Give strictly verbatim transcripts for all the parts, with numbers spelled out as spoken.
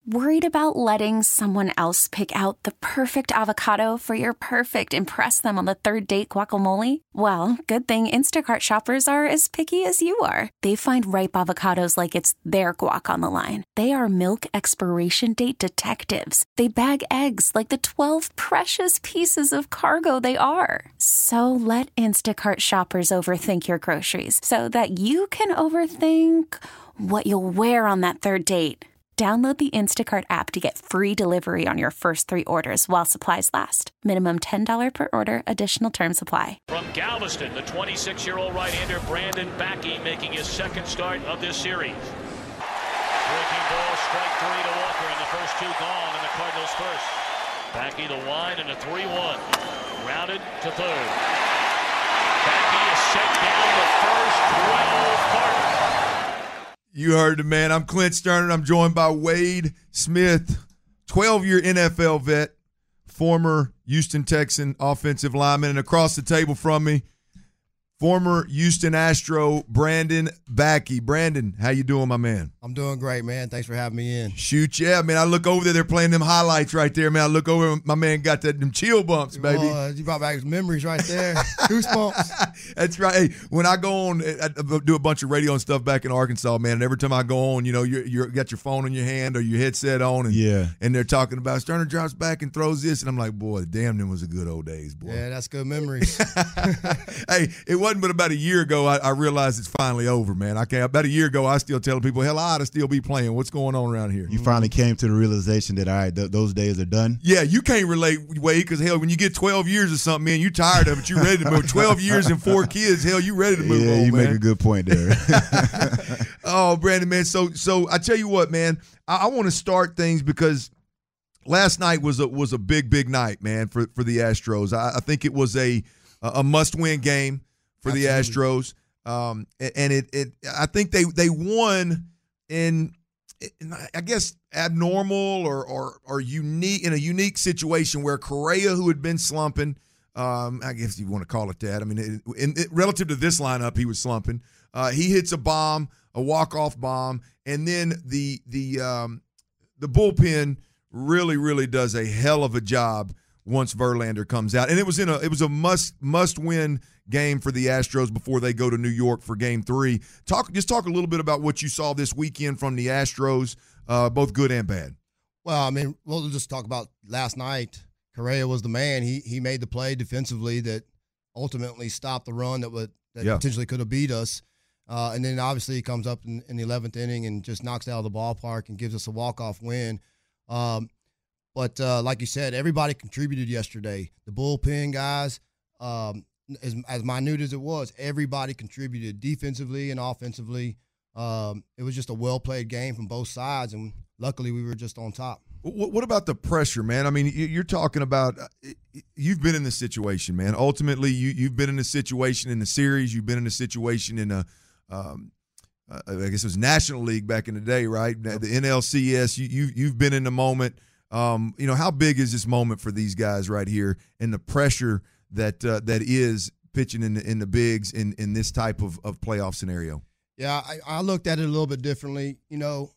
Worried about letting someone else pick out the perfect avocado for your perfect impress them on the third date guacamole? Well, good thing Instacart shoppers are as picky as you are. They find ripe avocados like it's their guac on the line. They are milk expiration date detectives. They bag eggs like the twelve precious pieces of cargo they are. So let Instacart shoppers overthink your groceries so that you can overthink what you'll wear on that third date. Download the Instacart app to get free delivery on your first three orders while supplies last. Minimum ten dollars per order. Additional terms apply. From Galveston, the twenty-six-year-old right-hander Brandon Backey making his second start of this series. Breaking ball, strike three to Walker, and the first two gone, and the Cardinals first. Backey the wind and a three one. Grounded to third. Backey is set down the first twelve Cardinals. You heard the man. I'm Clint Sterner. I'm joined by Wade Smith, twelve-year N F L vet, former Houston Texan offensive lineman. And across the table from me, former Houston Astro Brandon Backey. Brandon, how you doing, my man? I'm doing great, man. Thanks for having me in. Shoot, yeah, man. I look over there. They're playing them highlights right there, man. I look over. My man got that them chill bumps, baby. Uh, you brought back memories right there. Goosebumps. That's right. Hey, when I go on, I do a bunch of radio and stuff back in Arkansas, man. And every time I go on, you know, you you got your phone in your hand or your headset on, and yeah, and they're talking about Sterner drops back and throws this, and I'm like, boy, damn, them was the good old days, boy. Yeah, that's good memories. Hey, it wasn't but about a year ago I, I realized it's finally over, man. I can't. About a year ago, I was still telling people, hell, I ought to still be playing. What's going on around here? You finally came to the realization that, all right, th- those days are done? Yeah, you can't relate, Wade, because, hell, when you get twelve years or something, man, you tired of it. You ready to move. twelve years and four kids, hell, you ready to move yeah, on, you man. make a good point there. Oh, Brandon, man, so so I tell you what, man, I, I want to start things because last night was a, was a big, big night, man, for, for the Astros. I, I think it was a, a must-win game for Absolutely. the Astros. Um, and it, it, I think they, they won in, in, I guess, abnormal or, or, or unique, in a unique situation where Correa, who had been slumping, um, I guess you want to call it that. I mean, it, in, it, relative to this lineup, he was slumping. Uh, he hits a bomb, a walk-off bomb, and then the, the, um, the bullpen really, really does a hell of a job once Verlander comes out. And it was in a, it was a must, must win game for the Astros before they go to New York for game three. Talk, just talk a little bit about what you saw this weekend from the Astros, uh, both good and bad. Well, I mean, we'll just talk about last night. Correa was the man. He he made the play defensively that ultimately stopped the run that would that Yeah. potentially could have beat us. Uh, and then obviously he comes up in, in the eleventh inning and just knocks it out of the ballpark and gives us a walk-off win. Um, but uh, like you said, everybody contributed yesterday. The bullpen guys, um, as, as minute as it was, everybody contributed defensively and offensively. Um, it was just a well-played game from both sides, and luckily we were just on top. What about the pressure, man? I mean, you're talking about you've been in this situation, man. Ultimately, you you've been in a situation in the series. You've been in a situation in a, um, uh, I guess it was National League back in the day, right? The N L C S. You you you've been in the moment. Um, you know, how big is this moment for these guys right here, and the pressure that uh, that is pitching in the in the bigs in in this type of of playoff scenario? Yeah, I, I looked at it a little bit differently. You know,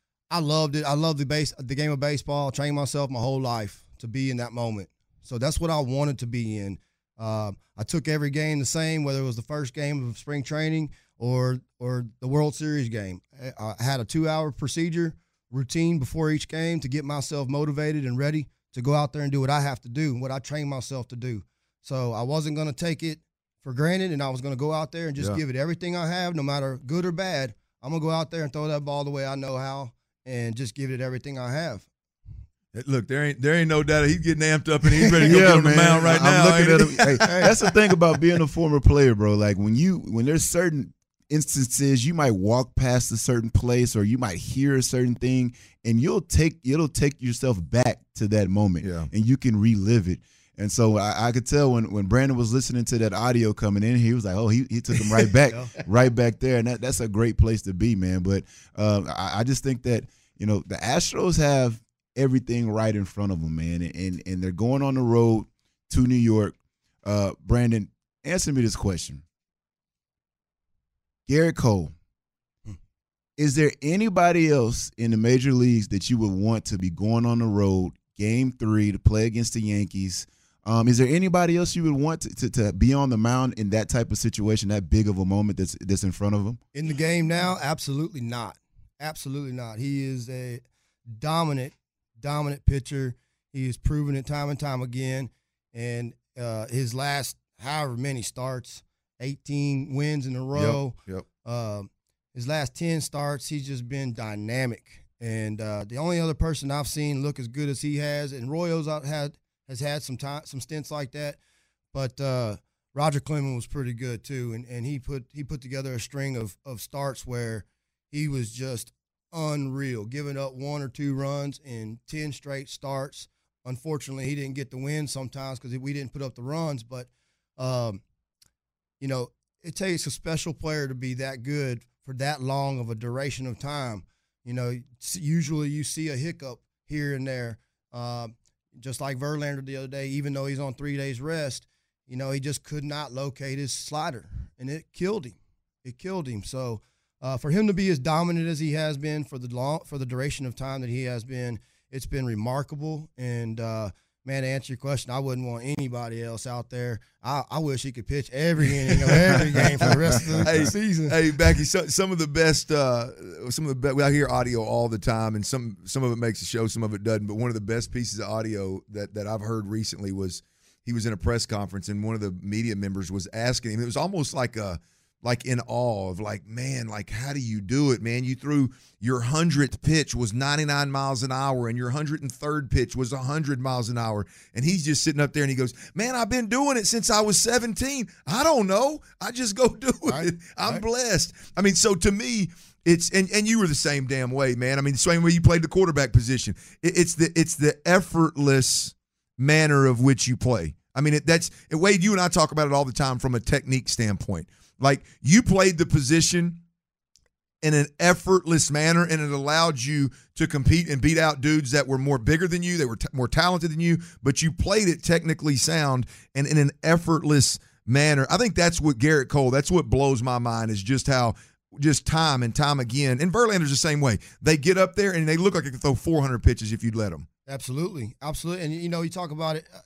I loved it. I love the base, the game of baseball. I trained myself my whole life to be in that moment. So that's what I wanted to be in. Uh, I took every game the same, whether it was the first game of spring training or or the World Series game. I had a two-hour procedure routine before each game to get myself motivated and ready to go out there and do what I have to do, what I train myself to do. So I wasn't going to take it for granted, and I was going to go out there and just Yeah. give it everything I have, no matter good or bad. I'm going to go out there and throw that ball the way I know how and just give it everything I have. Look, there ain't there ain't no doubt he's getting amped up and he's ready to go yeah, get on man. the mound right I'm now. looking ain't at he? him. Hey, that's the thing about being a former player, bro. Like when you when there's certain instances you might walk past a certain place or you might hear a certain thing and you'll take it'll take yourself back to that moment Yeah. and you can relive it. And so I, I could tell when, when Brandon was listening to that audio coming in, he was like, oh, he, he took him right back, right back there. And that, that's a great place to be, man. But uh, I, I just think that, you know, the Astros have everything right in front of them, man. And, and, and they're going on the road to New York. Uh, Brandon, answer me this question. Garrett Cole, is there anybody else in the major leagues that you would want to be going on the road, game three, to play against the Yankees? Um, is there anybody else you would want to, to, to be on the mound in that type of situation, that big of a moment that's that's in front of them? In the game now, absolutely not. Absolutely not. He is a dominant, dominant pitcher. He has proven it time and time again. And uh, his last however many starts, eighteen wins in a row. Yep. yep. Uh, his last ten starts, he's just been dynamic. And uh, the only other person I've seen look as good as he has, and Royo's out had has had some time, some stints like that, but uh, Roger Clemens was pretty good too, and and he put he put together a string of of starts where he was just unreal, giving up one or two runs in ten straight starts. Unfortunately, he didn't get the win sometimes because we didn't put up the runs, but um, you know, it takes a special player to be that good for that long of a duration of time. You know, usually you see a hiccup here and there. Uh, Just like Verlander the other day, even though he's on three days rest, you know, he just could not locate his slider, and it killed him. It killed him. So uh, for him to be as dominant as he has been for the long, for the duration of time that he has been, it's been remarkable. And, uh, man, to answer your question, I wouldn't want anybody else out there. I, I wish he could pitch every inning of every game for the rest of the hey, season. Hey, Becky, so, some of the best, uh, some of the best, well, I hear audio all the time, and some some of it makes the show, some of it doesn't. But one of the best pieces of audio that, that I've heard recently was he was in a press conference, and one of the media members was asking him. It was almost like a like in awe of like, man, like, how do you do it, man? You threw your hundredth pitch was ninety-nine miles an hour, and your hundred and third pitch was one hundred miles an hour. And he's just sitting up there, and he goes, man, I've been doing it since I was seventeen. I don't know. I just go do it. Right, I'm right. blessed. I mean, so to me, it's and, and you were the same damn way, man. I mean, the same way you played the quarterback position. It, it's the it's the effortless manner of which you play. I mean, it, that's Wade. You and I talk about it all the time from a technique standpoint. Like, you played the position in an effortless manner, and it allowed you to compete and beat out dudes that were more bigger than you, they were t- more talented than you, but you played it technically sound and in an effortless manner. I think that's what Garrett Cole, that's what blows my mind, is just how just time and time again, and Verlander's the same way. They get up there, and they look like they could throw four hundred pitches if you'd let them. Absolutely. Absolutely. And, you know, you talk about it, uh,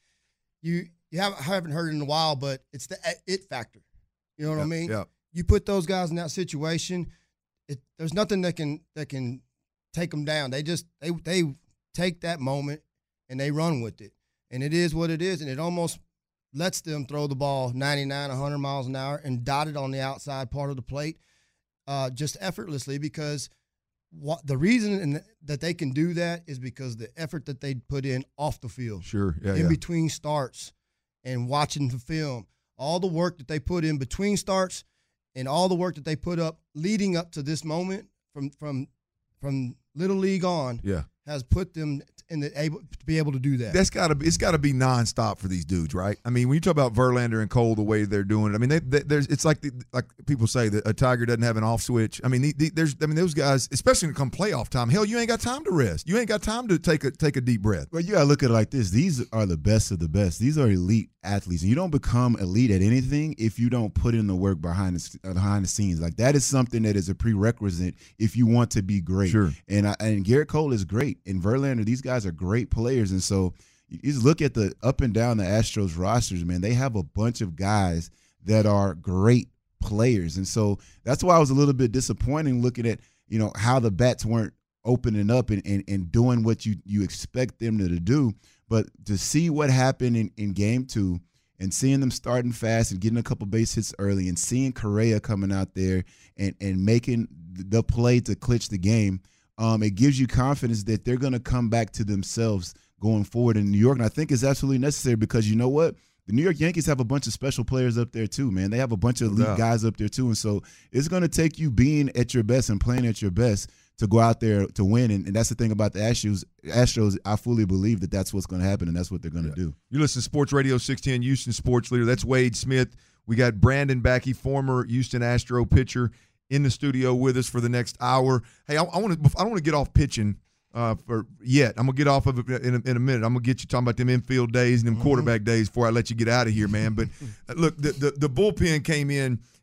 you, you haven't, haven't heard it in a while, but it's the it factor. You know what Yep, I mean? yep. You put those guys in that situation, it, there's nothing that can that can take them down. They just they they take that moment and they run with it, and it is what it is, and it almost lets them throw the ball ninety-nine, one hundred miles an hour and dot it on the outside part of the plate, uh, just effortlessly. Because what the reason in, that they can do that is because the effort that they put in off the field, Sure, yeah, in yeah. between starts and watching the film. All the work that they put in between starts and all the work that they put up leading up to this moment from from from Little League on Yeah. has put them in the able to be able to do that. That's got to be. It's got to be nonstop for these dudes, right? I mean, when you talk about Verlander and Cole, the way they're doing it, I mean, they, they, there's. It's like the, like people say that a tiger doesn't have an off switch. I mean, the, the, there's. I mean, those guys, especially when it come playoff time. Hell, you ain't got time to rest. You ain't got time to take a take a deep breath. Well, you got to look at it like this. These are the best of the best. These are elite athletes. And you don't become elite at anything if you don't put in the work behind the, behind the scenes. Like, that is something that is a prerequisite if you want to be great. Sure. And I, and Garrett Cole is great. And Verlander, these guys are great players. And so you just look at the up and down the Astros rosters, man. They have a bunch of guys that are great players. And so that's why I was a little bit disappointing looking at, you know, how the bats weren't opening up and, and, and doing what you, you expect them to, to do. But to see what happened in, in game two and seeing them starting fast and getting a couple base hits early and seeing Correa coming out there and, and making the play to clinch the game, um, it gives you confidence that they're going to come back to themselves going forward in New York. And I think it's absolutely necessary because, you know what? The New York Yankees have a bunch of special players up there too, man. They have a bunch of elite Yeah. guys up there too. And so it's going to take you being at your best and playing at your best to go out there to win. And, and that's the thing about the Astros. Astros, I fully believe that that's what's going to happen and that's what they're going to Yeah. do. You listen to Sports Radio six ten, Houston Sports Leader. That's Wade Smith. We got Brandon Backey, former Houston Astro pitcher, in the studio with us for the next hour. Hey, I, I want to I don't want to get off pitching uh, for yet. I'm gonna get off of it in a, in a minute. I'm gonna get you talking about them infield days and them mm-hmm. quarterback days before I let you get out of here, man. But look, the, the the bullpen came in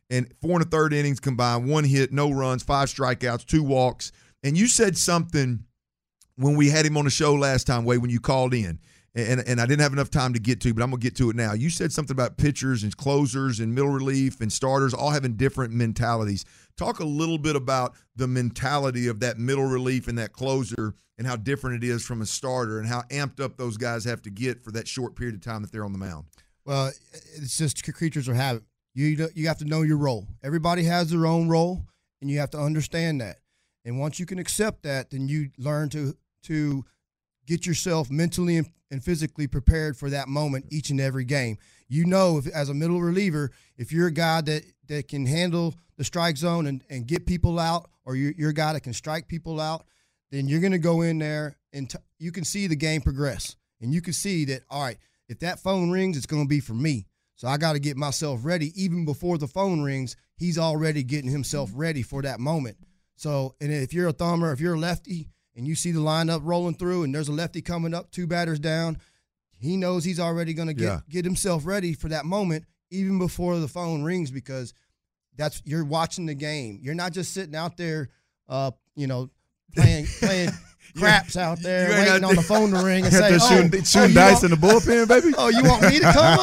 and four and a third innings combined, one hit, no runs, five strikeouts, two walks. And you said something when we had him on the show last time, Wade, when you called in, and, and I didn't have enough time to get to, but I'm going to get to it now. You said something about pitchers and closers and middle relief and starters all having different mentalities. Talk a little bit about the mentality of that middle relief and that closer and how different it is from a starter and how amped up those guys have to get for that short period of time that they're on the mound. Well, it's just creatures of habit. You you have to know your role. Everybody has their own role, and you have to understand that. And once you can accept that, then you learn to to get yourself mentally and, and physically prepared for that moment each and every game. You know, if, as a middle reliever, if you're a guy that, that can handle the strike zone and, and get people out, or you're, you're a guy that can strike people out, then you're going to go in there and t- you can see the game progress. And you can see that, all right, if that phone rings, it's going to be for me. So I got to get myself ready. Even before the phone rings, he's already getting himself ready for that moment. So, and if you're a thumber, if you're a lefty, and you see the lineup rolling through and there's a lefty coming up, two batters down, he knows he's already going to get yeah. get himself ready for that moment even before the phone rings, because that's you're watching the game. You're not just sitting out there, uh, you know, playing playing craps out there waiting on the phone to ring and say, oh, shooting, oh, shooting you dice want, in the bullpen, baby. Oh, you want me to come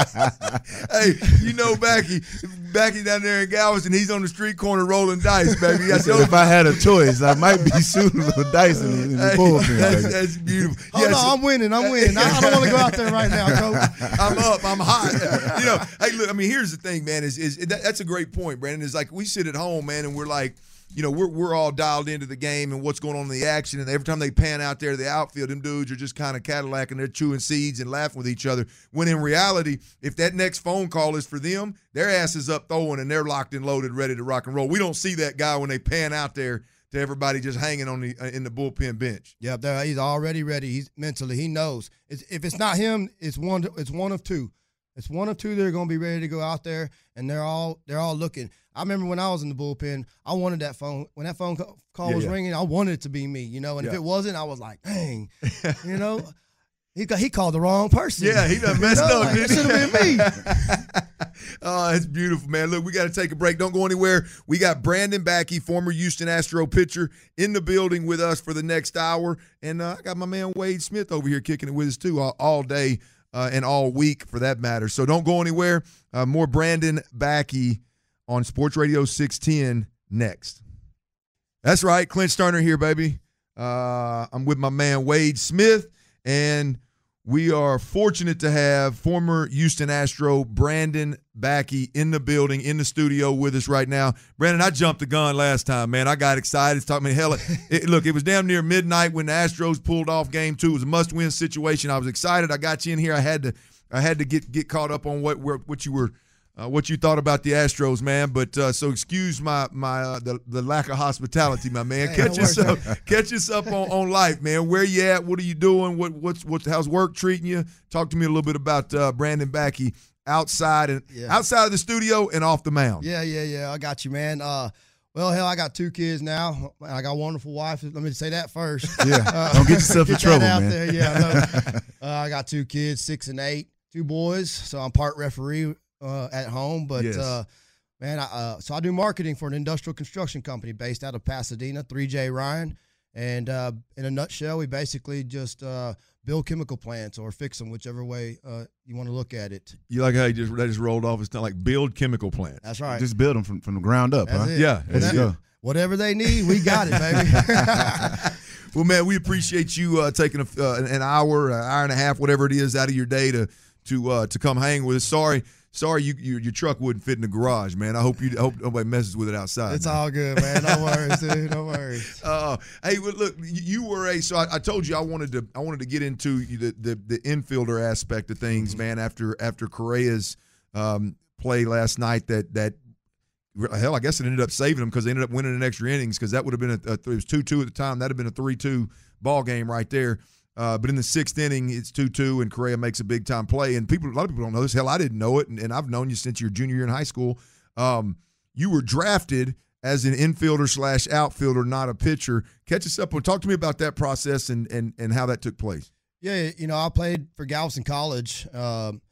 up? Hey, you know, Backy, Backy down there in Galveston, he's on the street corner rolling dice, baby. I said, if I had a choice, I might be shooting a little dice in the, in the hey, bullpen. That's, baby. that's beautiful. Hold yes. on, I'm winning. I'm winning. I, I don't want to go out there right now, Coach. I'm up. I'm hot. You know, hey, look, I mean, here's the thing, man, is, is that, that's a great point, Brandon. It's like we sit at home, man, and we're like, you know, we're we're all dialed into the game and what's going on in the action. And every time they pan out there to the outfield, them dudes are just kind of Cadillacing, they're chewing seeds and laughing with each other. When in reality, if that next phone call is for them, their ass is up throwing and they're locked and loaded, ready to rock and roll. We don't see that guy when they pan out there to everybody just hanging on the uh, in the bullpen bench. Yeah, he's already ready. He's mentally, he knows. It's, if it's not him, it's one. It's one of two. It's one of two that are going to be ready to go out there, and they're all they're all looking. I remember when I was in the bullpen, I wanted that phone. When that phone call yeah, was yeah. ringing, I wanted it to be me, you know. And yeah. if it wasn't, I was like, dang, you know, he he called the wrong person. Yeah, he done messed you know, up. Like, it should have been me. Oh, it's beautiful, man. Look, we got to take a break. Don't go anywhere. We got Brandon Backy, former Houston Astro pitcher, in the building with us for the next hour. And uh, I got my man Wade Smith over here kicking it with us, too, all, all day uh, and all week, for that matter. So don't go anywhere. Uh, more Brandon Backy on Sports Radio six ten next. That's right. Clint Sterner here, baby. Uh, I'm with my man Wade Smith, and we are fortunate to have former Houston Astro Brandon Backy in the building, in the studio with us right now. Brandon, I jumped the gun last time, man. I got excited. It's talking me hell. It, look, it was damn near midnight when the Astros pulled off game two. It was a must-win situation. I was excited. I got you in here. I had to, I had to get get caught up on what what you were. Uh, what you thought about the Astros, man? But uh, so excuse my my uh, the the lack of hospitality, my man. Hey, catch us up, catch us up on, on life, man. Where you at? What are you doing? What what's what's how's work treating you? Talk to me a little bit about uh, Brandon Backy outside and yeah. outside of the studio and off the mound. Yeah, yeah, yeah. I got you, man. Uh, well, hell, I got two kids now. I got a wonderful wife. Let me say that first. Yeah, uh, don't get yourself in get trouble, that out man. There. Yeah, I know. uh, I got two kids, six and eight, two boys. So I'm part referee. Uh, at home, but yes. uh, man, I, uh, so I do marketing for an industrial construction company based out of Pasadena, three J Ryan, and uh, in a nutshell, we basically just uh, build chemical plants or fix them, whichever way uh, you want to look at it. You like how you just that just rolled off? It's not like build chemical plants. That's right. Just build them from, from the ground up, That's huh? it. Yeah, There That- you go. Whatever they need, we got it, baby. Well, man, we appreciate you uh, taking a, uh, an hour, an hour and a half, whatever it is, out of your day to to uh, to come hang with us. Sorry. Sorry, you, you your truck wouldn't fit in the garage, man. I hope you I hope nobody messes with it outside. It's man. all good, man. No worries, dude. No worries. Uh, hey, well, look, you were a so I, I told you I wanted to I wanted to get into the the, the infielder aspect of things, man. After after Correa's um, play last night, that that hell, I guess it ended up saving them because they ended up winning in extra innings because that would have been a, a it was two two at the time. That'd have been a three two ball game right there. Uh, but in the sixth inning, it's two two, and Correa makes a big-time play. And people, a lot of people don't know this. Hell, I didn't know it, and, and I've known you since your junior year in high school. Um, you were drafted as an infielder slash outfielder, not a pitcher. Catch us up. Talk to me about that process and and and how that took place. Yeah, you know, I played for Galveston College, um,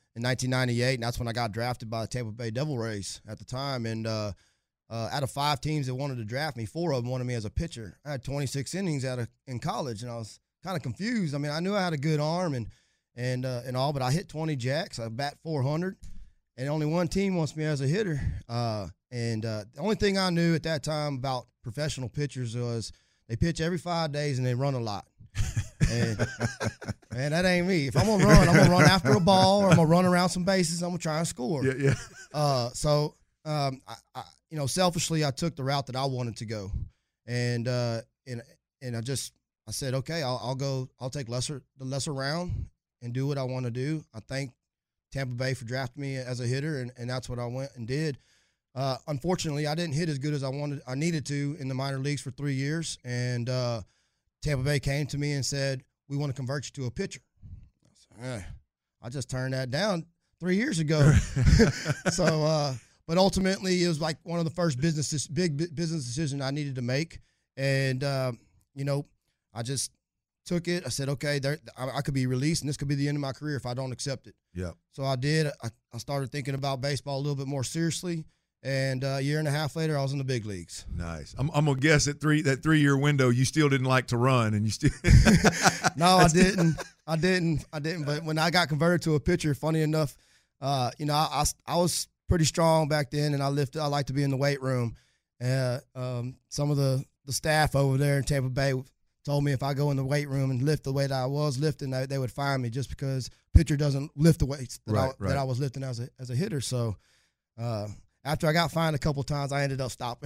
in nineteen ninety-eight, and that's when I got drafted by the Tampa Bay Devil Rays at the time. And uh, uh, out of five teams that wanted to draft me, four of them wanted me as a pitcher. I had twenty-six innings out of in college, and I was kind of confused. I mean, I knew I had a good arm and and uh, and all, but I hit twenty jacks. I bat four hundred, and only one team wants me as a hitter. Uh, and uh, the only thing I knew at that time about professional pitchers was they pitch every five days and they run a lot. And man, that ain't me. If I'm gonna run, I'm gonna run after a ball, or I'm gonna run around some bases. I'm gonna try and score. Yeah, yeah. Uh, so, um, I, I, you know, selfishly, I took the route that I wanted to go, and uh, and and I just I said, okay, I'll, I'll go. I'll take lesser the lesser round and do what I want to do. I thank Tampa Bay for drafting me as a hitter, and, and that's what I went and did. Uh, unfortunately, I didn't hit as good as I wanted. I needed to in the minor leagues for three years, and uh, Tampa Bay came to me and said, we want to convert you to a pitcher. I said, eh, I just turned that down three years ago. so, uh, but ultimately, it was like one of the first business, big business decisions I needed to make. And, uh, you know, I just took it. I said, okay, there, I, I could be released, and this could be the end of my career if I don't accept it. Yeah. So I did. I, I started thinking about baseball a little bit more seriously. And uh, a year and a half later, I was in the big leagues. Nice. I'm, I'm gonna guess at three that three year window, you still didn't like to run, and you still. No, I didn't. I didn't. I didn't. But when I got converted to a pitcher, funny enough, uh, you know, I, I, I was pretty strong back then, and I lifted. I like to be in the weight room. Uh, um, some of the, the staff over there in Tampa Bay told me if I go in the weight room and lift the weight I was lifting, they, they would fire me just because pitcher doesn't lift the weights that, right, I, right. that I was lifting as a as a hitter. So. Uh, After I got fined a couple times, I ended up stopping.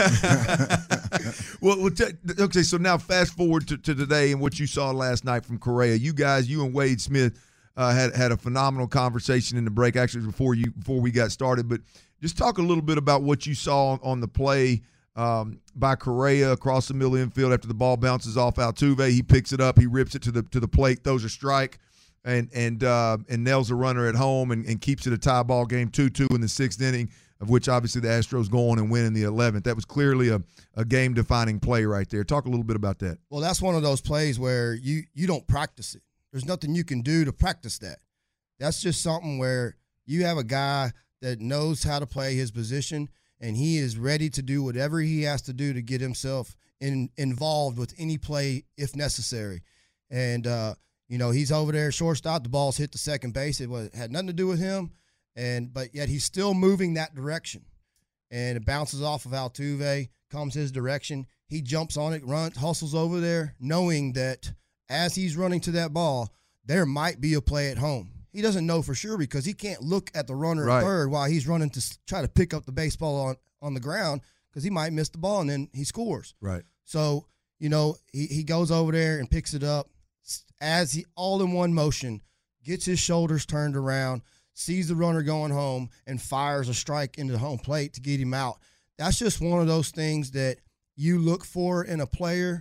well, well t- okay, so now fast forward to, to today and what you saw last night from Correa. You guys, you and Wade Smith uh, had had a phenomenal conversation in the break, actually before you before we got started. But just talk a little bit about what you saw on the play um, by Correa across the middle infield after the ball bounces off Altuve. He picks it up, he rips it to the to the plate, throws a strike, and and uh, and nails a runner at home and, and keeps it a tie ball game, two two in the sixth inning, of which obviously the Astros go on and win in the eleventh. That was clearly a, a game-defining play right there. Talk a little bit about that. Well, that's one of those plays where you you don't practice it. There's nothing you can do to practice that. That's just something where you have a guy that knows how to play his position, and he is ready to do whatever he has to do to get himself in, involved with any play if necessary. And, uh, you know, he's over there shortstop. The ball's hit the second base. It was, had nothing to do with him. And but yet he's still moving that direction, and it bounces off of Altuve, comes his direction. He jumps on it, runs, hustles over there, knowing that as he's running to that ball, there might be a play at home. He doesn't know for sure because he can't look at the runner right. at third while he's running to try to pick up the baseball on, on the ground because he might miss the ball and then he scores. Right. So, you know, he, he goes over there and picks it up as he all in one motion, gets his shoulders turned around, sees the runner going home, and fires a strike into the home plate to get him out. That's just one of those things that you look for in a player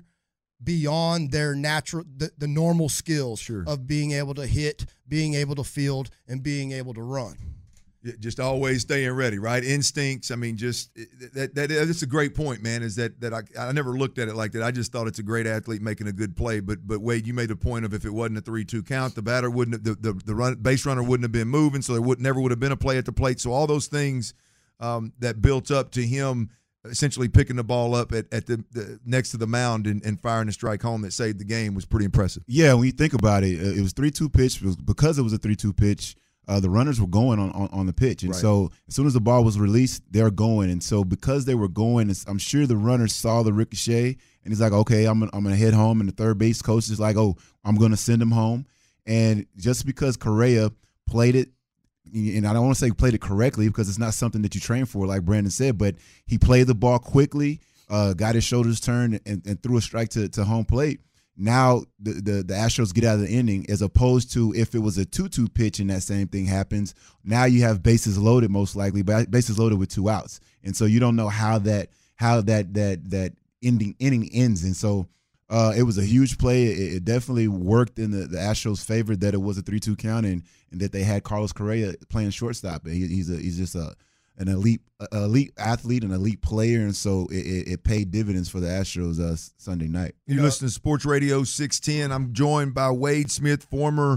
beyond their natural, the, the normal skills sure. of being able to hit, being able to field, and being able to run. Just always staying ready, right? Instincts. I mean, just that, that that's a great point, man. Is that that I I never looked at it like that. I just thought it's a great athlete making a good play. But but Wade, you made a point of if it wasn't a three two count, the batter wouldn't have, the the, the run, base runner wouldn't have been moving, so there would never would have been a play at the plate. So all those things um, that built up to him essentially picking the ball up at, at the, the next to the mound and, and firing a strike home that saved the game was pretty impressive. Yeah, when you think about it, it was three two pitch. It was because it was a three two pitch. Uh, the runners were going on, on, on the pitch. And right. so as soon as the ball was released, they're going. And so because they were going, I'm sure the runners saw the ricochet, and he's like, okay, I'm, I'm going to head home. And the third base coach is like, oh, I'm going to send him home. And just because Correa played it, and I don't want to say played it correctly because it's not something that you train for, like Brandon said, but he played the ball quickly, uh, got his shoulders turned, and, and threw a strike to, to home plate. Now the, the the Astros get out of the inning, as opposed to if it was a two two pitch and that same thing happens. Now you have bases loaded, most likely, but bases loaded with two outs, and so you don't know how that how that that that ending inning ends. And so uh, it was a huge play. It, it definitely worked in the, the Astros' favor that it was a three two count and and that they had Carlos Correa playing shortstop. He, he's a he's just a an elite elite athlete, an elite player, and so it, it, it paid dividends for the Astros uh, Sunday night. You listen to Sports Radio six ten. I'm joined by Wade Smith, former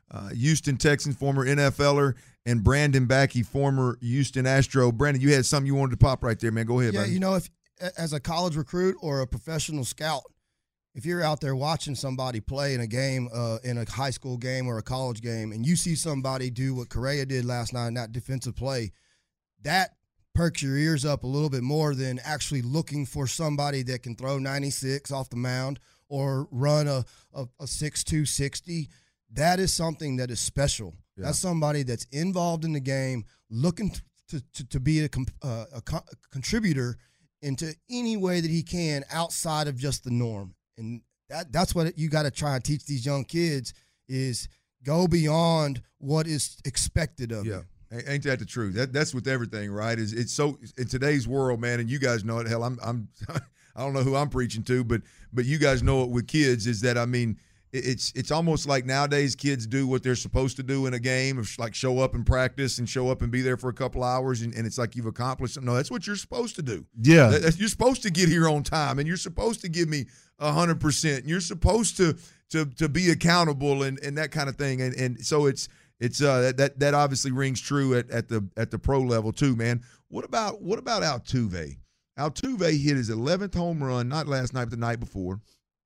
uh, Houston Texans, former N F L er, and Brandon Backey, former Houston Astro. Brandon, you had something you wanted to pop right there, man. Go ahead, Yeah, buddy. you know, if as a college recruit or a professional scout, if you're out there watching somebody play in a game, uh, in a high school game or a college game, and you see somebody do what Correa did last night in that defensive play, that perks your ears up a little bit more than actually looking for somebody that can throw ninety-six off the mound or run a, a, a six two sixty. That is something that is special. Yeah. That's somebody that's involved in the game, looking to, to, to be a, uh, a, co- a contributor into any way that he can outside of just the norm. And that that's what you got to try and teach these young kids is go beyond what is expected of yeah. you. Ain't that the truth? That that's with everything, right? Is it's so in today's world, man, and you guys know it. Hell, I'm I'm I don't know who I'm preaching to, but but you guys know it with kids is that I mean it's it's almost like nowadays kids do what they're supposed to do in a game, of like show up and practice and show up and be there for a couple hours, and, and it's like you've accomplished something. No, that's what you're supposed to do. Yeah, that, you're supposed to get here on time, and you're supposed to give me a hundred percent. You're supposed to to to be accountable and, and that kind of thing, and and so it's. It's uh that that obviously rings true at, at the at the pro level too, man. What about what about Altuve? Altuve hit his eleventh home run, not last night, but the night before.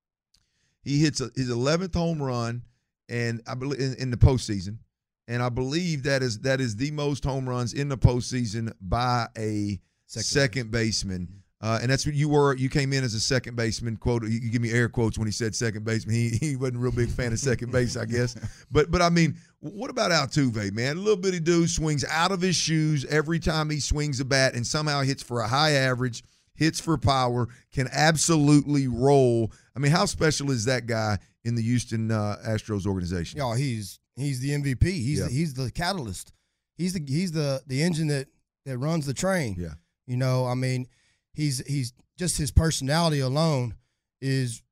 He hits a, his eleventh home run, and I believe in, in the postseason, and I believe that is that is the most home runs in the postseason by a second, second baseman. Uh, and that's what you were. You came in as a second baseman. Quote. You, you give me air quotes when he said second baseman. He he wasn't a real big fan of second base, I guess. But but I mean, what about Altuve, man? A little bitty dude swings out of his shoes every time he swings a bat, and somehow hits for a high average, hits for power, can absolutely roll. I mean, how special is that guy in the Houston uh, Astros organization? Yeah, he's he's the M V P. He's yeah. the, he's the catalyst. He's the he's the the engine that that runs the train. Yeah. You know, I mean. He's he's just his personality alone is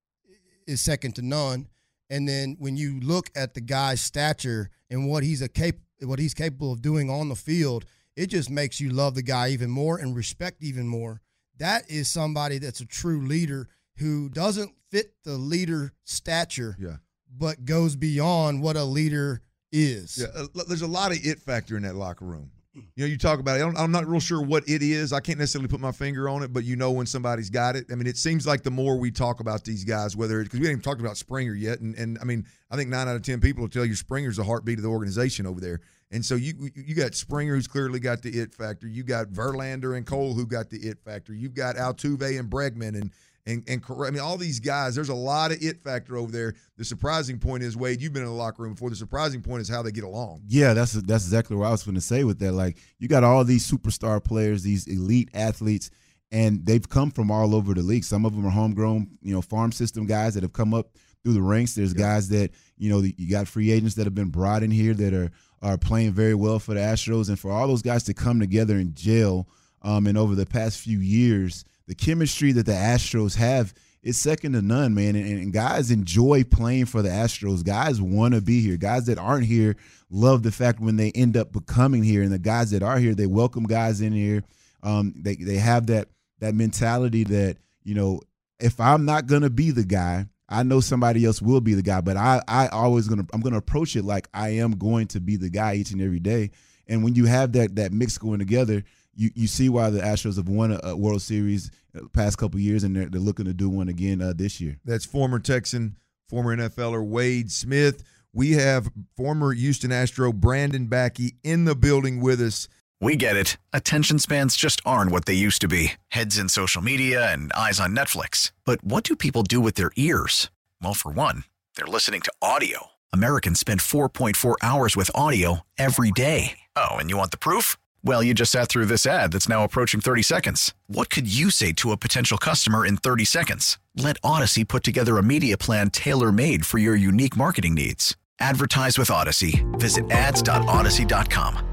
is second to none. And then when you look at the guy's stature and what he's a cap what he's capable of doing on the field, it just makes you love the guy even more and respect even more. That is somebody that's a true leader who doesn't fit the leader stature, yeah. but goes beyond what a leader is. Yeah, there's a lot of it factor in that locker room. You know, you talk about it. I don't, I'm not real sure what it is. I can't necessarily put my finger on it, but you know when somebody's got it. I mean, it seems like the more we talk about these guys, whether because we haven't even talked about Springer yet, and, and I mean, I think nine out of ten people will tell you Springer's the heartbeat of the organization over there. And so you you got Springer, who's clearly got the it factor. You got Verlander and Cole, who got the it factor. You've got Altuve and Bregman and and and I mean, all these guys. There's a lot of it factor over there. The surprising point is, Wade, you've been in the locker room before. The surprising point is how they get along. Yeah, that's that's exactly what I was going to say with that. Like, you got all these superstar players, these elite athletes, and they've come from all over the league. Some of them are homegrown, you know, farm system guys that have come up through the ranks. There's yeah. guys that, you know, you got free agents that have been brought in here that are are playing very well for the Astros. And for all those guys to come together and gel, um, and over the past few years, the chemistry that the Astros have is second to none, man. And, and guys enjoy playing for the Astros. Guys want to be here. Guys that aren't here love the fact when they end up becoming here. And the guys that are here, they welcome guys in here. Um, they they have that that mentality that, you know, if I'm not gonna be the guy, I know somebody else will be the guy. But I I always gonna I'm gonna approach it like I am going to be the guy each and every day. And when you have that that mix going together, You you see why the Astros have won a, a World Series the past couple of years, and they're, they're looking to do one again uh, this year. That's former Texan, former N F L er Wade Smith. We have former Houston Astro Brandon Backey in the building with us. We get it. Attention spans just aren't what they used to be. Heads in social media and eyes on Netflix. But what do people do with their ears? Well, for one, they're listening to audio. Americans spend four point four hours with audio every day. Oh, and you want the proof? Well, you just sat through this ad that's now approaching thirty seconds. What could you say to a potential customer in thirty seconds? Let Odyssey put together a media plan tailor-made for your unique marketing needs. Advertise with Odyssey. Visit ads dot odyssey dot com.